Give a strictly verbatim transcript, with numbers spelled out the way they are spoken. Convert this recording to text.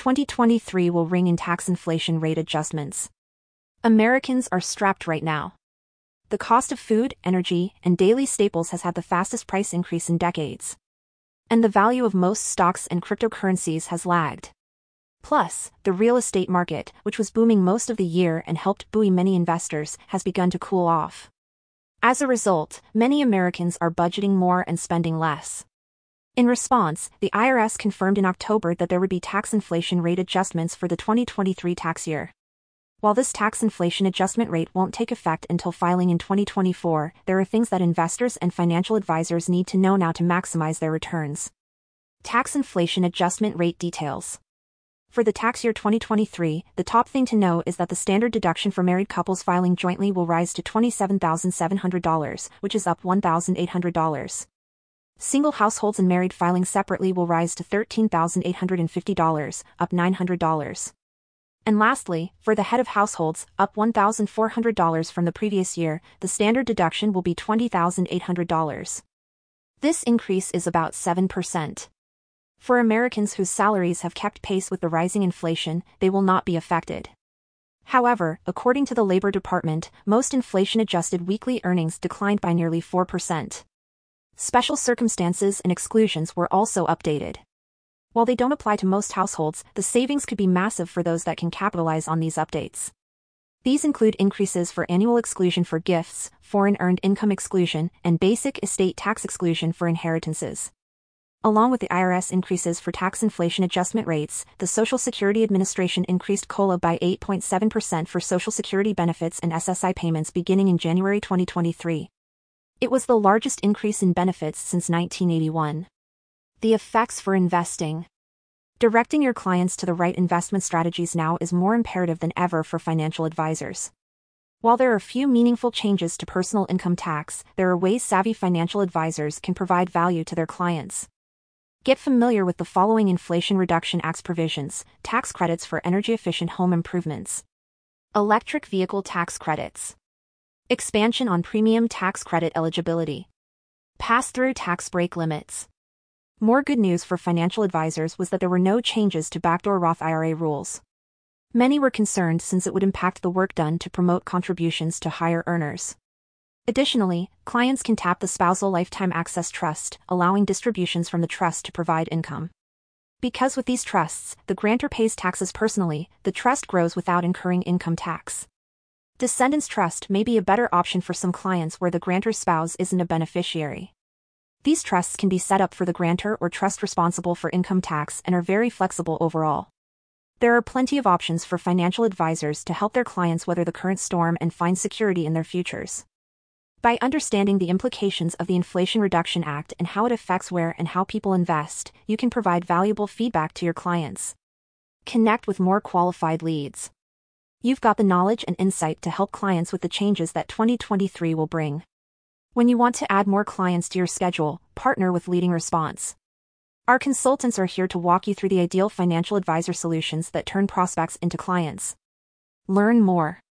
twenty twenty-three will ring in tax inflation rate adjustments. Americans are strapped right now. The cost of food, energy, and daily staples has had the fastest price increase in decades. And the value of most stocks and cryptocurrencies has lagged. Plus, the real estate market, which was booming most of the year and helped buoy many investors, has begun to cool off. As a result, many Americans are budgeting more and spending less. In response, the I R S confirmed in October that there would be tax inflation rate adjustments for the twenty twenty-three tax year. While this tax inflation adjustment rate won't take effect until filing in twenty twenty-four, there are things that investors and financial advisors need to know now to maximize their returns. Tax inflation adjustment rate details. For the tax year twenty twenty-three, the top thing to know is that the standard deduction for married couples filing jointly will rise to twenty-seven thousand seven hundred dollars, which is up one thousand eight hundred dollars. Single households and married filing separately will rise to thirteen thousand eight hundred fifty dollars, up nine hundred dollars. And lastly, for the head of households, up one thousand four hundred dollars from the previous year, the standard deduction will be twenty thousand eight hundred dollars. This increase is about seven percent. For Americans whose salaries have kept pace with the rising inflation, they will not be affected. However, according to the Labor Department, most inflation-adjusted weekly earnings declined by nearly four percent. Special circumstances and exclusions were also updated. While they don't apply to most households, the savings could be massive for those that can capitalize on these updates. These include increases for annual exclusion for gifts, foreign earned income exclusion, and basic estate tax exclusion for inheritances. Along with the I R S increases for tax inflation adjustment rates, the Social Security Administration increased COLA by eight point seven percent for Social Security benefits and S S I payments beginning in January twenty twenty-three. It was the largest increase in benefits since nineteen eighty-one. The effects for investing. Directing your clients to the right investment strategies now is more imperative than ever for financial advisors. While there are few meaningful changes to personal income tax, there are ways savvy financial advisors can provide value to their clients. Get familiar with the following Inflation Reduction Act's provisions: tax credits for energy-efficient home improvements, electric vehicle tax credits, expansion on premium tax credit eligibility, pass-through tax break limits. More good news for financial advisors was that there were no changes to backdoor Roth I R A rules. Many were concerned since it would impact the work done to promote contributions to higher earners. Additionally, clients can tap the Spousal Lifetime Access Trust, allowing distributions from the trust to provide income. Because with these trusts, the grantor pays taxes personally, the trust grows without incurring income tax. Descendants Trust may be a better option for some clients where the grantor's spouse isn't a beneficiary. These trusts can be set up for the grantor or trust responsible for income tax and are very flexible overall. There are plenty of options for financial advisors to help their clients weather the current storm and find security in their futures. By understanding the implications of the Inflation Reduction Act and how it affects where and how people invest, you can provide valuable feedback to your clients. Connect with more qualified leads. You've got the knowledge and insight to help clients with the changes that twenty twenty-three will bring. When you want to add more clients to your schedule, partner with Leading Response. Our consultants are here to walk you through the ideal financial advisor solutions that turn prospects into clients. Learn more.